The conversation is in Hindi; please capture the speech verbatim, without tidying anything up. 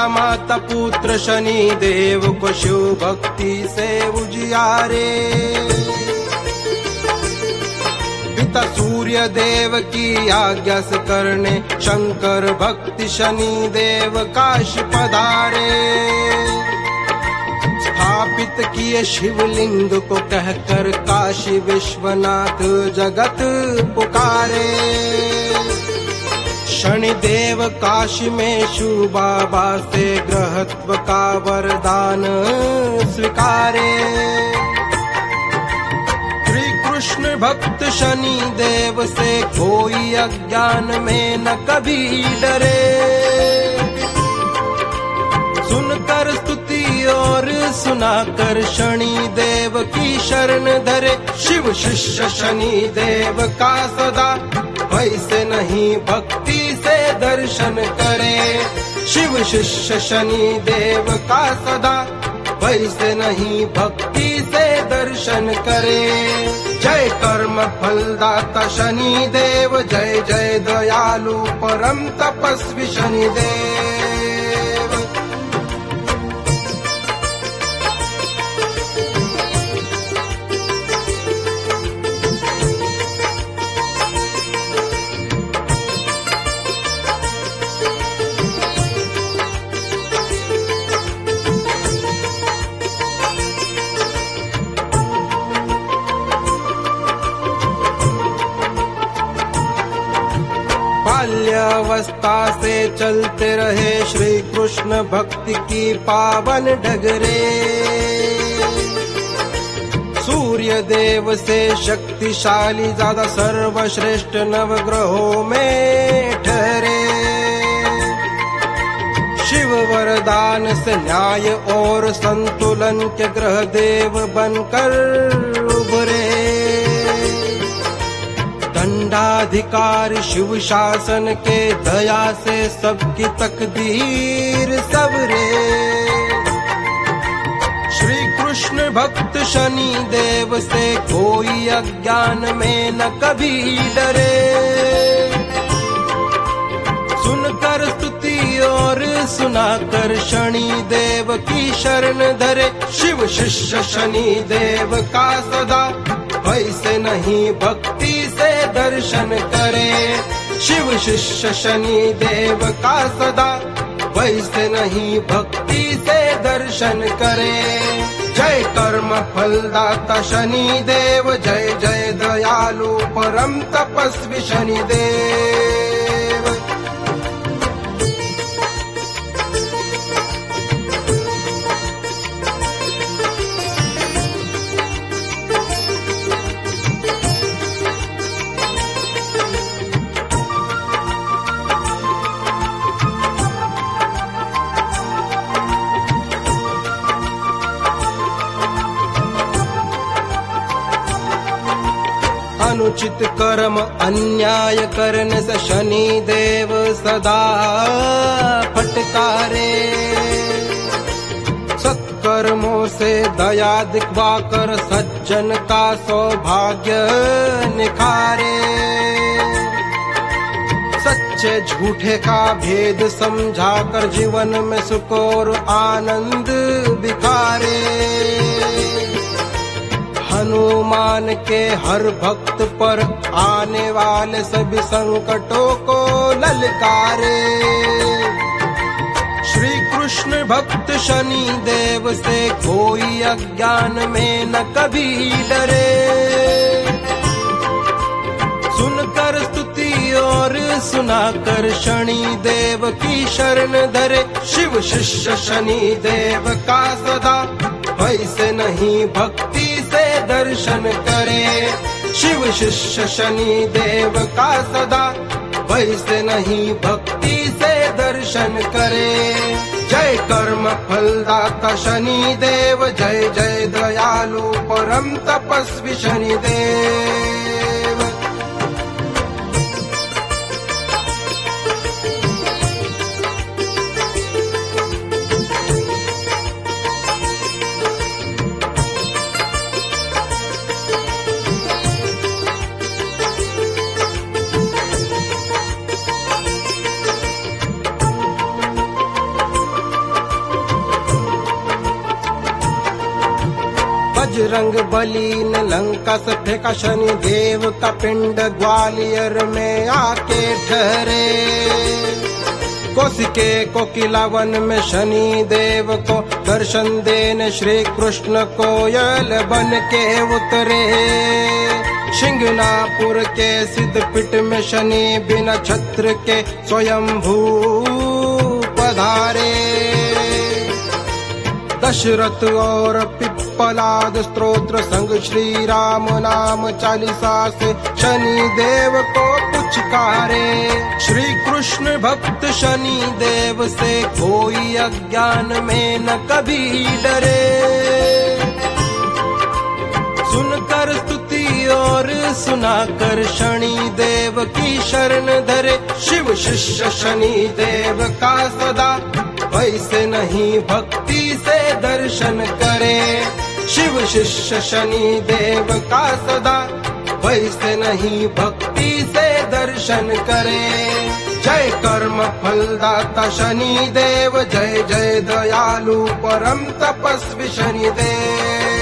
पिता माता पुत्र शनि देव को शिव भक्ति से उजियारे। पिता सूर्य देव की आज्ञा से करने शंकर भक्ति शनि देव काशी पधारे। स्थापित किए शिवलिंग को कहकर काशी विश्वनाथ जगत पुकारे। शनिदेव काशी में शिव बाबा से ग्रहत्व का वरदान स्वीकारे। श्री कृष्ण भक्त शनि देव से कोई अज्ञान में न कभी डरे। सुनकर स्तुति और सुनाकर शनि देव की शरण धरे। शिव शिष्य शनि देव का सदा वैसे नहीं भक्ति से दर्शन करे। शिव शिष्य शनि देव का सदा वैसे नहीं भक्ति से दर्शन करे। जय कर्म फलदाता शनि देव, जय जय दयालु परम तपस्वी शनि देव। बाल्यावस्था से चलते रहे श्री कृष्ण भक्ति की पावन डगरे। सूर्य देव से शक्तिशाली ज्यादा सर्वश्रेष्ठ नवग्रहों में ठहरे। शिव वरदान से न्याय और संतुलन के ग्रह देव बनकर उभरे। दंडाधिकारी शिव शासन के दया से सबकी तकदीर सवरे। श्री कृष्ण भक्त शनि देव से कोई अज्ञान में न कभी डरे। सुनकर स्तुति और सुनाकर शनि देव की शरण धरे। शिव शिष्य शनि देव का सदा वैसे नहीं भक्ति से दर्शन करे। शिव शिष्य शनि देव का सदा वैसे नहीं भक्ति से दर्शन करे। जय कर्म फलदाता शनि देव, जय जय दयालु परम तपस्वी शनि देव। अनुचित कर्म अन्याय करने से शनि देव सदा फटकारे। सत्कर्मों से दया दिखवाकर सज्जन का सौभाग्य निखारे। सच्चे झूठे का भेद समझाकर जीवन में सुख और आनंद बिखारे। हनुमान के हर भक्त पर आने वाले सभी संकटों को ललकारे। श्री कृष्ण भक्त शनि देव से कोई अज्ञान में न कभी डरे। सुनकर स्तुति और सुनाकर शनि देव की शरण धरे। शिव शिष्य शनि देव का सदा वैसे नहीं भक्ति से दर्शन करे। शिव शिष्य शनि देव का सदा वैसे नहीं भक्ति से दर्शन करे। जय कर्म फलदाता शनि देव, जय जय दयालु परम तपस्वी शनि देव। बजरंग बली ने लंका से फेंका शनि देव का पिंड ग्वालियर में आके ठहरे। कौशिके कोकिलावन में शनि देव को दर्शन देने श्री कृष्ण कोयल बन के उतरे। शिंगनापुर के सिद्धपीठ में शनि बिना छत्र के स्वयंभू पधारे। दशरथ और पिप्पलाद स्तोत्र संग श्री राम नाम चालीसा से शनि देव को पुचकारे। श्री कृष्ण भक्त शनि देव से कोई अज्ञान में न कभी डरे। सुनकर स्तुति और सुनाकर शनि देव की शरण धरे। शिव शिष्य शनि देव का सदा वैसे नहीं भक्ति से दर्शन करे। शिव शिष्य शनि देव का सदा वैसे नहीं भक्ति से दर्शन करे। जय कर्म फलदाता शनि देव, जय जय दयालु परम तपस्वी शनि देव।